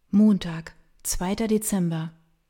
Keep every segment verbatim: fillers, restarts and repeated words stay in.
Montag, zweiter Dezember.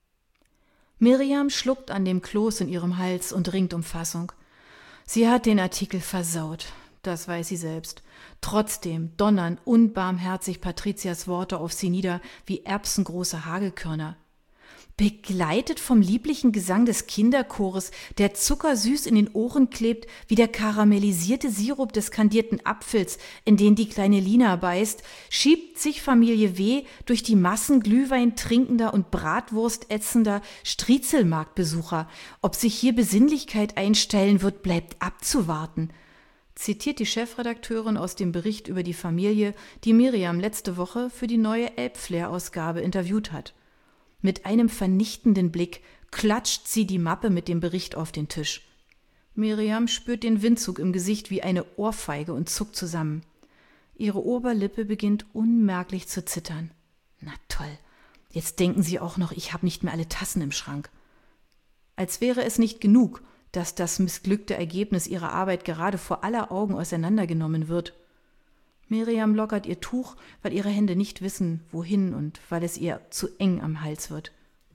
Miriam schluckt an dem Kloß in ihrem Hals und ringt um Fassung. Sie hat den Artikel versaut, das weiß sie selbst. Trotzdem donnern unbarmherzig Patrizias Worte auf sie nieder wie erbsengroße Hagelkörner. Begleitet vom lieblichen Gesang des Kinderchores, der zuckersüß in den Ohren klebt, wie der karamellisierte Sirup des kandierten Apfels, in den die kleine Lina beißt, schiebt sich Familie W. durch die Massen Glühwein trinkender und Bratwurst ätzender Striezelmarktbesucher. Ob sich hier Besinnlichkeit einstellen wird, bleibt abzuwarten, zitiert die Chefredakteurin aus dem Bericht über die Familie, die Miriam letzte Woche für die neue Elbflair-Ausgabe interviewt hat. Mit einem vernichtenden Blick klatscht sie die Mappe mit dem Bericht auf den Tisch. Miriam spürt den Windzug im Gesicht wie eine Ohrfeige und zuckt zusammen. Ihre Oberlippe beginnt unmerklich zu zittern. Na toll, jetzt denken sie auch noch, ich habe nicht mehr alle Tassen im Schrank. Als wäre es nicht genug, dass das missglückte Ergebnis ihrer Arbeit gerade vor aller Augen auseinandergenommen wird. Miriam lockert ihr Tuch, weil ihre Hände nicht wissen, wohin und weil es ihr zu eng am Hals wird.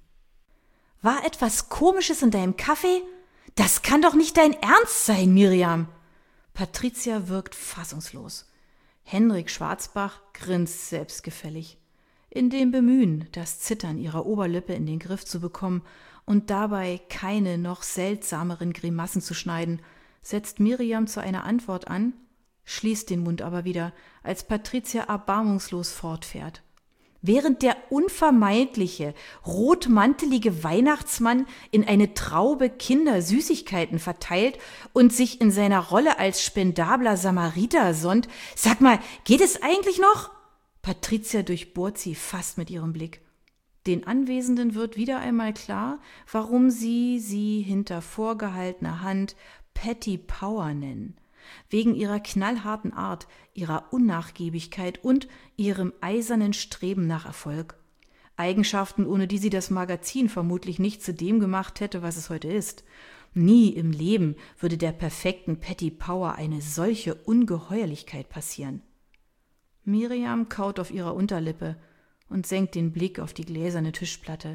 War etwas Komisches in deinem Kaffee? Das kann doch nicht dein Ernst sein, Miriam! Patricia wirkt fassungslos. Henrik Schwarzbach grinst selbstgefällig. In dem Bemühen, das Zittern ihrer Oberlippe in den Griff zu bekommen und dabei keine noch seltsameren Grimassen zu schneiden, setzt Miriam zu einer Antwort an, schließt den Mund aber wieder, als Patricia erbarmungslos fortfährt. Während der unvermeidliche, rotmantelige Weihnachtsmann in eine Traube Kinder Süßigkeiten verteilt und sich in seiner Rolle als spendabler Samariter sonnt, sag mal, geht es eigentlich noch? Patricia durchbohrt sie fast mit ihrem Blick. Den Anwesenden wird wieder einmal klar, warum sie sie hinter vorgehaltener Hand Petty Power nennen. Wegen ihrer knallharten Art, ihrer Unnachgiebigkeit und ihrem eisernen Streben nach Erfolg. Eigenschaften, ohne die sie das Magazin vermutlich nicht zu dem gemacht hätte, was es heute ist. Nie im Leben würde der perfekten Petty Power eine solche Ungeheuerlichkeit passieren. Miriam kaut auf ihrer Unterlippe und senkt den Blick auf die gläserne Tischplatte.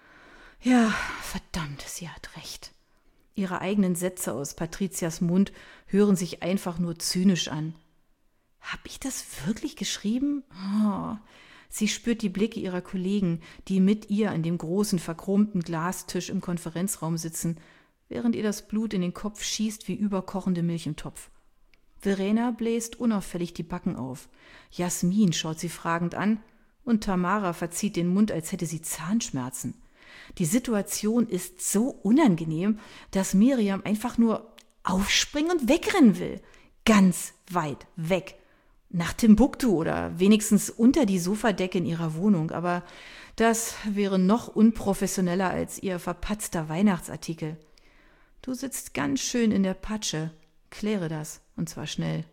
Ja, verdammt, sie hat recht. Ihre eigenen Sätze aus Patricias Mund hören sich einfach nur zynisch an. Hab ich das wirklich geschrieben? Oh. Sie spürt die Blicke ihrer Kollegen, die mit ihr an dem großen, verchromten Glastisch im Konferenzraum sitzen, während ihr das Blut in den Kopf schießt wie überkochende Milch im Topf. Verena bläst unauffällig die Backen auf. Jasmin schaut sie fragend an und Tamara verzieht den Mund, als hätte sie Zahnschmerzen. Die Situation ist so unangenehm, dass Miriam einfach nur aufspringen und wegrennen will. Ganz weit weg. Nach Timbuktu oder wenigstens unter die Sofadecke in ihrer Wohnung. Aber das wäre noch unprofessioneller als ihr verpatzter Weihnachtsartikel. Du sitzt ganz schön in der Patsche. Kläre das, und zwar schnell.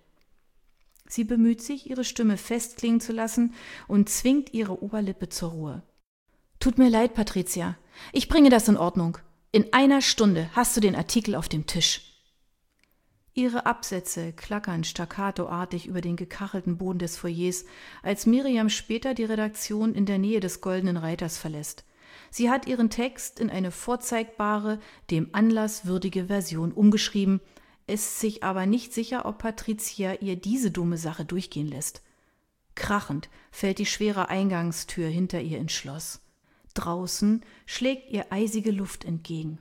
Sie bemüht sich, ihre Stimme festklingen zu lassen und zwingt ihre Oberlippe zur Ruhe. Tut mir leid, Patricia. Ich bringe das in Ordnung. In einer Stunde hast du den Artikel auf dem Tisch. Ihre Absätze klackern staccatoartig über den gekachelten Boden des Foyers, als Miriam später die Redaktion in der Nähe des Goldenen Reiters verlässt. Sie hat ihren Text in eine vorzeigbare, dem Anlass würdige Version umgeschrieben, ist sich aber nicht sicher, ob Patricia ihr diese dumme Sache durchgehen lässt. Krachend fällt die schwere Eingangstür hinter ihr ins Schloss. Draußen schlägt ihr eisige Luft entgegen.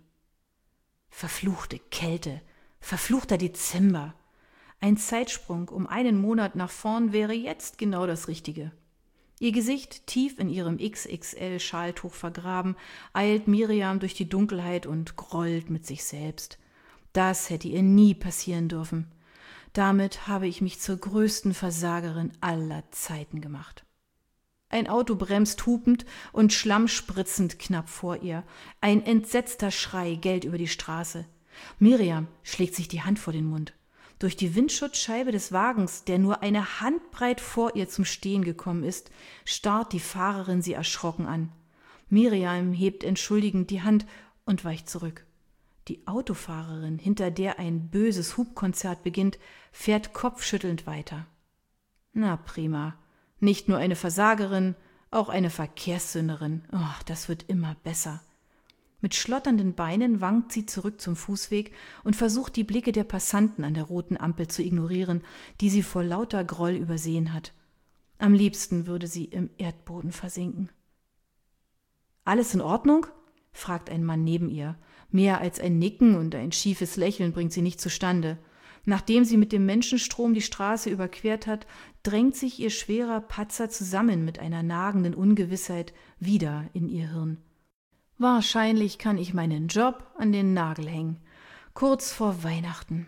Verfluchte Kälte, verfluchter Dezember. Ein Zeitsprung um einen Monat nach vorn wäre jetzt genau das Richtige. Ihr Gesicht tief in ihrem X X L-Schaltuch vergraben, eilt Miriam durch die Dunkelheit und grollt mit sich selbst. Das hätte ihr nie passieren dürfen. Damit habe ich mich zur größten Versagerin aller Zeiten gemacht. Ein Auto bremst hupend und schlammspritzend knapp vor ihr. Ein entsetzter Schrei gellt über die Straße. Miriam schlägt sich die Hand vor den Mund. Durch die Windschutzscheibe des Wagens, der nur eine Handbreit vor ihr zum Stehen gekommen ist, starrt die Fahrerin sie erschrocken an. Miriam hebt entschuldigend die Hand und weicht zurück. Die Autofahrerin, hinter der ein böses Hupkonzert beginnt, fährt kopfschüttelnd weiter. Na prima. Nicht nur eine Versagerin, Auch eine Verkehrssünderin. Oh, das wird immer besser. Mit schlotternden Beinen wankt sie zurück zum Fußweg und versucht, die Blicke der Passanten an der roten Ampel zu ignorieren, die sie vor lauter Groll übersehen hat. Am liebsten würde sie im Erdboden versinken. »Alles in Ordnung?« fragt ein Mann neben ihr. Mehr als ein Nicken und ein schiefes Lächeln bringt sie nicht zustande. Nachdem sie mit dem Menschenstrom die Straße überquert hat, drängt sich ihr schwerer Patzer zusammen mit einer nagenden Ungewissheit wieder in ihr Hirn. Wahrscheinlich kann ich meinen Job an den Nagel hängen. Kurz vor Weihnachten.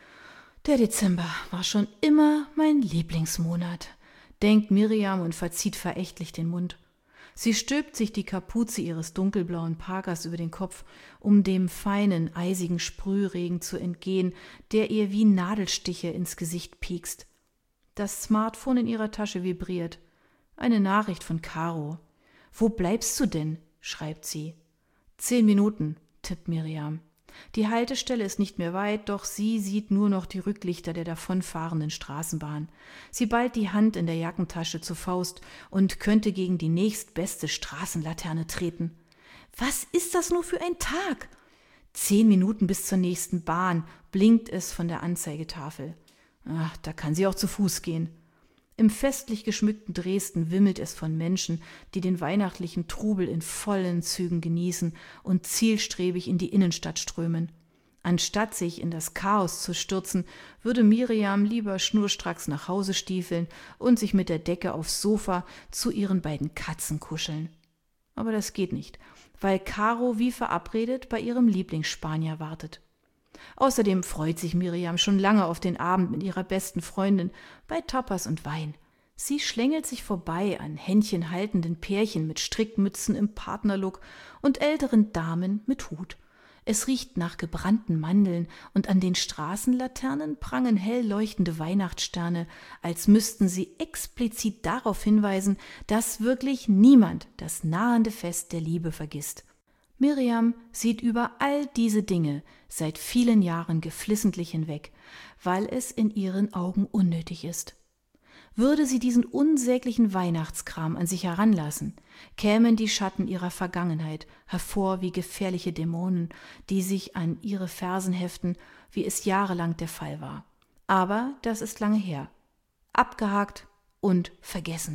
Der Dezember war schon immer mein Lieblingsmonat, denkt Miriam und verzieht verächtlich den Mund. Sie stülpt sich die Kapuze ihres dunkelblauen Parkers über den Kopf, um dem feinen, eisigen Sprühregen zu entgehen, der ihr wie Nadelstiche ins Gesicht piekst. Das Smartphone in ihrer Tasche vibriert. Eine Nachricht von Caro. »Wo bleibst du denn?« schreibt sie. Zehn Minuten, tippt Miriam. Die Haltestelle ist nicht mehr weit, doch sie sieht nur noch die Rücklichter der davonfahrenden Straßenbahn. Sie ballt die Hand in der Jackentasche zur Faust und könnte gegen die nächstbeste Straßenlaterne treten. Was ist das nur für ein Tag? Zehn Minuten bis zur nächsten Bahn, blinkt es von der Anzeigetafel. Ach, da kann sie auch zu Fuß gehen. Im festlich geschmückten Dresden wimmelt es von Menschen, die den weihnachtlichen Trubel in vollen Zügen genießen und zielstrebig in die Innenstadt strömen. Anstatt sich in das Chaos zu stürzen, würde Miriam lieber schnurstracks nach Hause stiefeln und sich mit der Decke aufs Sofa zu ihren beiden Katzen kuscheln. Aber das geht nicht, weil Caro wie verabredet bei ihrem Lieblingsspanier wartet. Außerdem freut sich Miriam schon lange auf den Abend mit ihrer besten Freundin bei Tapas und Wein. Sie schlängelt sich vorbei an händchenhaltenden Pärchen mit Strickmützen im Partnerlook und älteren Damen mit Hut. Es riecht nach gebrannten Mandeln und an den Straßenlaternen prangen hell leuchtende Weihnachtssterne, als müssten sie explizit darauf hinweisen, dass wirklich niemand das nahende Fest der Liebe vergisst. Miriam sieht über all diese Dinge seit vielen Jahren geflissentlich hinweg, weil es in ihren Augen unnötig ist. Würde sie diesen unsäglichen Weihnachtskram an sich heranlassen, kämen die Schatten ihrer Vergangenheit hervor wie gefährliche Dämonen, die sich an ihre Fersen heften, wie es jahrelang der Fall war. Aber das ist lange her. Abgehakt und vergessen.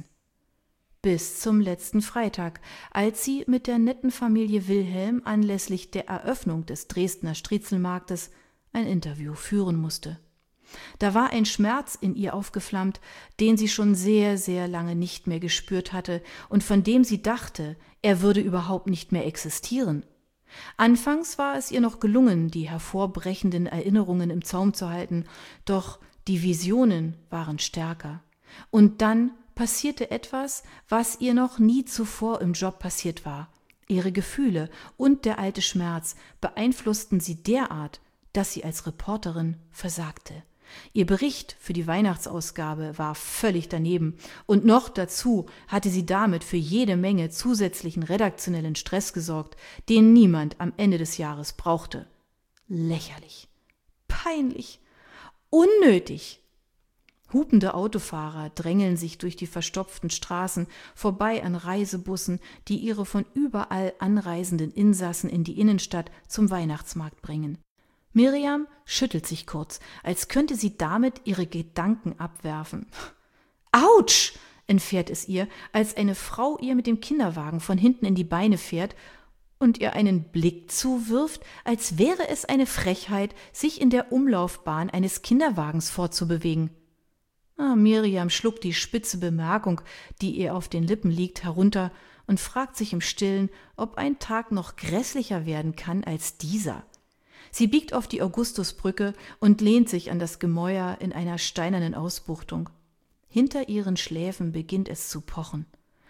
Bis zum letzten Freitag, als sie mit der netten Familie Wilhelm anlässlich der Eröffnung des Dresdner Striezelmarktes ein Interview führen musste. Da war ein Schmerz in ihr aufgeflammt, den sie schon sehr, sehr lange nicht mehr gespürt hatte und von dem sie dachte, er würde überhaupt nicht mehr existieren. Anfangs war es ihr noch gelungen, die hervorbrechenden Erinnerungen im Zaum zu halten, doch die Visionen waren stärker. Und dann passierte etwas, was ihr noch nie zuvor im Job passiert war. Ihre Gefühle und der alte Schmerz beeinflussten sie derart, dass sie als Reporterin versagte. Ihr Bericht für die Weihnachtsausgabe war völlig daneben und noch dazu hatte sie damit für jede Menge zusätzlichen redaktionellen Stress gesorgt, den niemand am Ende des Jahres brauchte. Lächerlich, peinlich, unnötig. Hupende Autofahrer drängeln sich durch die verstopften Straßen vorbei an Reisebussen, die ihre von überall anreisenden Insassen in die Innenstadt zum Weihnachtsmarkt bringen. Miriam schüttelt sich kurz, als könnte sie damit ihre Gedanken abwerfen. Autsch! Entfährt es ihr, als eine Frau ihr mit dem Kinderwagen von hinten in die Beine fährt und ihr einen Blick zuwirft, als wäre es eine Frechheit, sich in der Umlaufbahn eines Kinderwagens fortzubewegen. Ah, Miriam schluckt die spitze Bemerkung, die ihr auf den Lippen liegt, herunter und fragt sich im Stillen, ob ein Tag noch grässlicher werden kann als dieser. Sie biegt auf die Augustusbrücke und lehnt sich an das Gemäuer in einer steinernen Ausbuchtung. Hinter ihren Schläfen beginnt es zu pochen.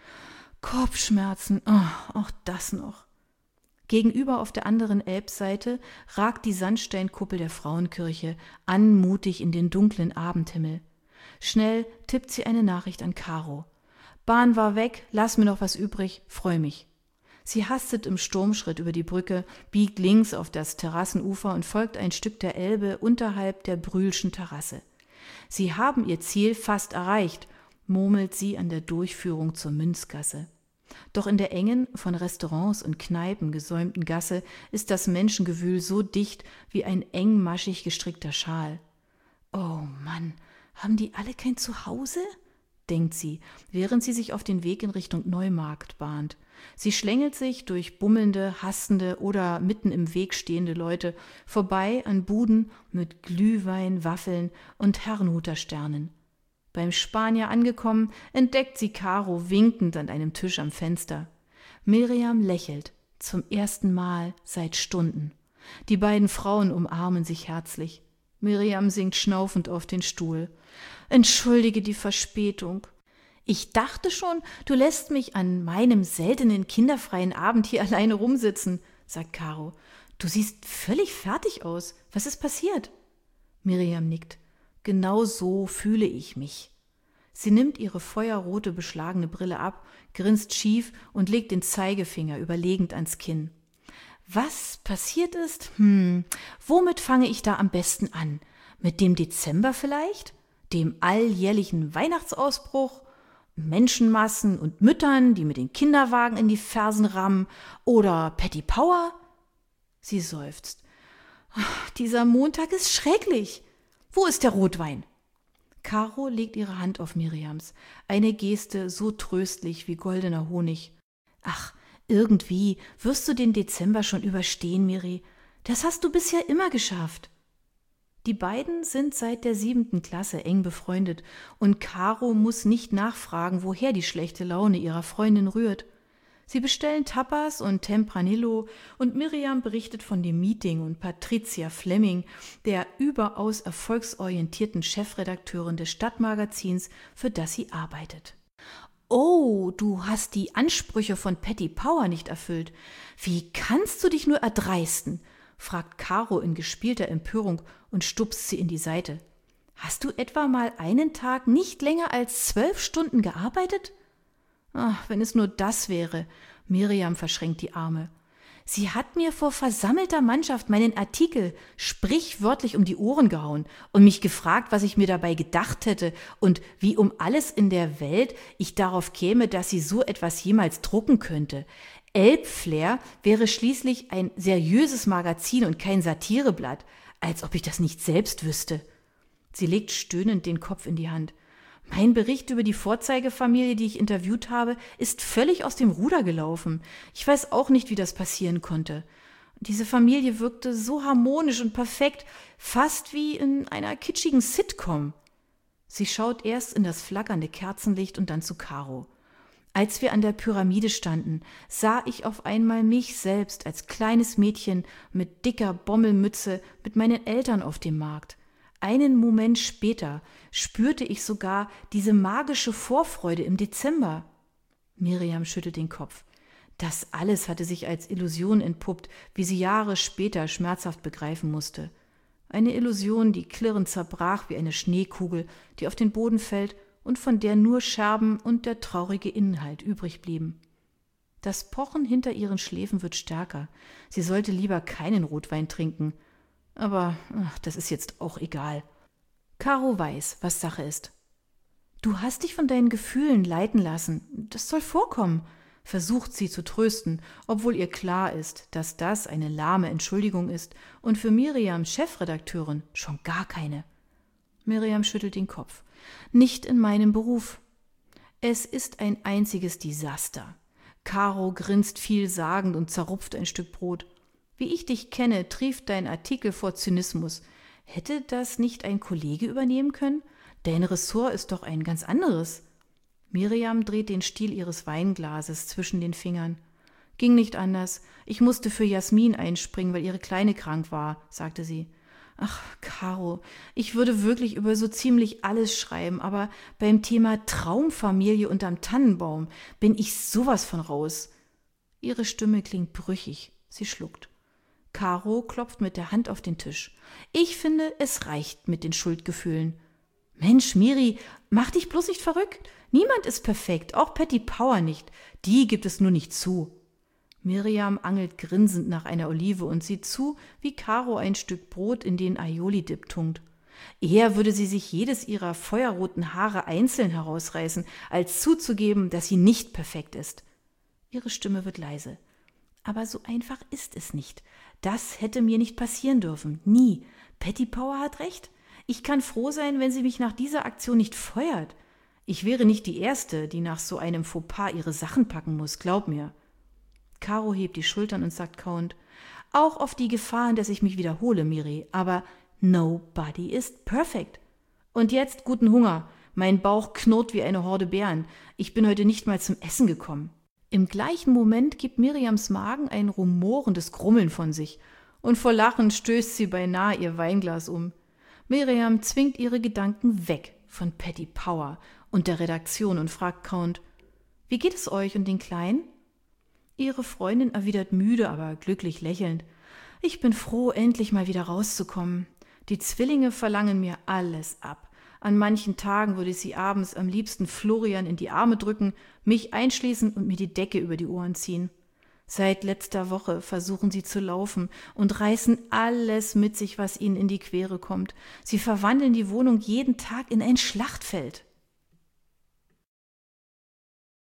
Kopfschmerzen, oh, auch das noch. Gegenüber auf der anderen Elbseite ragt die Sandsteinkuppel der Frauenkirche anmutig in den dunklen Abendhimmel. Schnell tippt sie eine Nachricht an Caro. Bahn war weg, lass mir noch was übrig, freu mich. Sie hastet im Sturmschritt über die Brücke, biegt links auf das Terrassenufer und folgt ein Stück der Elbe unterhalb der Brühlschen Terrasse. Sie haben ihr Ziel fast erreicht, murmelt sie an der Durchführung zur Münzgasse. Doch in der engen, von Restaurants und Kneipen gesäumten Gasse ist das Menschengewühl so dicht wie ein engmaschig gestrickter Schal. »Oh Mann, haben die alle kein Zuhause?« denkt sie, während sie sich auf den Weg in Richtung Neumarkt bahnt. Sie schlängelt sich durch bummelnde, hastende oder mitten im Weg stehende Leute vorbei an Buden mit Glühwein, Waffeln und Herrnhuter-Sternen. Beim Spanier angekommen, entdeckt sie Caro winkend an einem Tisch am Fenster. Miriam lächelt, zum ersten Mal seit Stunden. Die beiden Frauen umarmen sich herzlich. Miriam sinkt schnaufend auf den Stuhl. »Entschuldige die Verspätung. Ich dachte schon, du lässt mich an meinem seltenen kinderfreien Abend hier alleine rumsitzen«, sagt Caro. »Du siehst völlig fertig aus. Was ist passiert?« Miriam nickt. »Genau so fühle ich mich.« Sie nimmt ihre feuerrote, beschlagene Brille ab, grinst schief und legt den Zeigefinger überlegend ans Kinn. »Was passiert ist? Hm, womit fange ich da am besten an? Mit dem Dezember vielleicht? Dem alljährlichen Weihnachtsausbruch? Menschenmassen und Müttern, die mit den Kinderwagen in die Fersen rammen? Oder Paddy Power?« Sie seufzt. »Ach, dieser Montag ist schrecklich. Wo ist der Rotwein?« Caro legt ihre Hand auf Miriams, eine Geste so tröstlich wie goldener Honig. »Ach, irgendwie wirst du den Dezember schon überstehen, Miri. Das hast du bisher immer geschafft.« Die beiden sind seit der siebenten Klasse eng befreundet und Caro muss nicht nachfragen, woher die schlechte Laune ihrer Freundin rührt. Sie bestellen Tapas und Tempranillo und Miriam berichtet von dem Meeting und Patricia Fleming, der überaus erfolgsorientierten Chefredakteurin des Stadtmagazins, für das sie arbeitet. »Oh, du hast die Ansprüche von Paddy Power nicht erfüllt. Wie kannst du dich nur erdreisten?« fragt Caro in gespielter Empörung und stupst sie in die Seite. »Hast du etwa mal einen Tag nicht länger als zwölf Stunden gearbeitet?« »Ach, wenn es nur das wäre«, Miriam verschränkt die Arme. »Sie hat mir vor versammelter Mannschaft meinen Artikel sprichwörtlich um die Ohren gehauen und mich gefragt, was ich mir dabei gedacht hätte und wie um alles in der Welt ich darauf käme, dass sie so etwas jemals drucken könnte. Elbflair wäre schließlich ein seriöses Magazin und kein Satireblatt, als ob ich das nicht selbst wüsste.« Sie legt stöhnend den Kopf in die Hand. »Mein Bericht über die Vorzeigefamilie, die ich interviewt habe, ist völlig aus dem Ruder gelaufen. Ich weiß auch nicht, wie das passieren konnte. Diese Familie wirkte so harmonisch und perfekt, fast wie in einer kitschigen Sitcom.« Sie schaut erst in das flackernde Kerzenlicht und dann zu Caro. »Als wir an der Pyramide standen, sah ich auf einmal mich selbst als kleines Mädchen mit dicker Bommelmütze mit meinen Eltern auf dem Markt. Einen Moment später spürte ich sogar diese magische Vorfreude im Dezember.« Miriam schüttelt den Kopf. Das alles hatte sich als Illusion entpuppt, wie sie Jahre später schmerzhaft begreifen musste. Eine Illusion, die klirrend zerbrach wie eine Schneekugel, die auf den Boden fällt und von der nur Scherben und der traurige Inhalt übrig blieben. Das Pochen hinter ihren Schläfen wird stärker. Sie sollte lieber keinen Rotwein trinken. Aber ach, das ist jetzt auch egal. Caro weiß, was Sache ist. »Du hast dich von deinen Gefühlen leiten lassen. Das soll vorkommen«, versucht sie zu trösten, obwohl ihr klar ist, dass das eine lahme Entschuldigung ist und für Miriams Chefredakteurin schon gar keine. Miriam schüttelt den Kopf. »Nicht in meinem Beruf. Es ist ein einziges Desaster.« Caro grinst vielsagend und zerrupft ein Stück Brot. »Wie ich dich kenne, trieft dein Artikel vor Zynismus. Hätte das nicht ein Kollege übernehmen können? Dein Ressort ist doch ein ganz anderes.« Miriam dreht den Stiel ihres Weinglases zwischen den Fingern. »Ging nicht anders. Ich musste für Jasmin einspringen, weil ihre Kleine krank war«, sagte sie. »Ach, Caro, ich würde wirklich über so ziemlich alles schreiben, aber beim Thema Traumfamilie unterm Tannenbaum bin ich sowas von raus.« Ihre Stimme klingt brüchig. Sie schluckt. Caro klopft mit der Hand auf den Tisch. »Ich finde, es reicht mit den Schuldgefühlen.« »Mensch, Miri, mach dich bloß nicht verrückt. Niemand ist perfekt, auch Paddy Power nicht. Die gibt es nur nicht zu.« Miriam angelt grinsend nach einer Olive und sieht zu, wie Caro ein Stück Brot in den Aioli-Dip tunkt. Eher würde sie sich jedes ihrer feuerroten Haare einzeln herausreißen, als zuzugeben, dass sie nicht perfekt ist. Ihre Stimme wird leise. Aber so einfach ist es nicht. Das hätte mir nicht passieren dürfen. Nie. Patty Power hat recht. Ich kann froh sein, wenn sie mich nach dieser Aktion nicht feuert. Ich wäre nicht die Erste, die nach so einem Fauxpas ihre Sachen packen muss, glaub mir. Caro hebt die Schultern und sagt kauend, auch auf die Gefahren, dass ich mich wiederhole, Miri, aber nobody is perfect. Und jetzt guten Hunger. Mein Bauch knurrt wie eine Horde Bären. Ich bin heute nicht mal zum Essen gekommen. Im gleichen Moment gibt Miriams Magen ein rumorendes Grummeln von sich, und vor Lachen stößt sie beinahe ihr Weinglas um. Miriam zwingt ihre Gedanken weg von Patty Power und der Redaktion und fragt kauend, wie geht es euch und den Kleinen? Ihre Freundin erwidert müde, aber glücklich lächelnd, ich bin froh, endlich mal wieder rauszukommen. Die Zwillinge verlangen mir alles ab. An manchen Tagen würde ich sie abends am liebsten Florian in die Arme drücken, mich einschließen und mir die Decke über die Ohren ziehen. Seit letzter Woche versuchen sie zu laufen und reißen alles mit sich, was ihnen in die Quere kommt. Sie verwandeln die Wohnung jeden Tag in ein Schlachtfeld.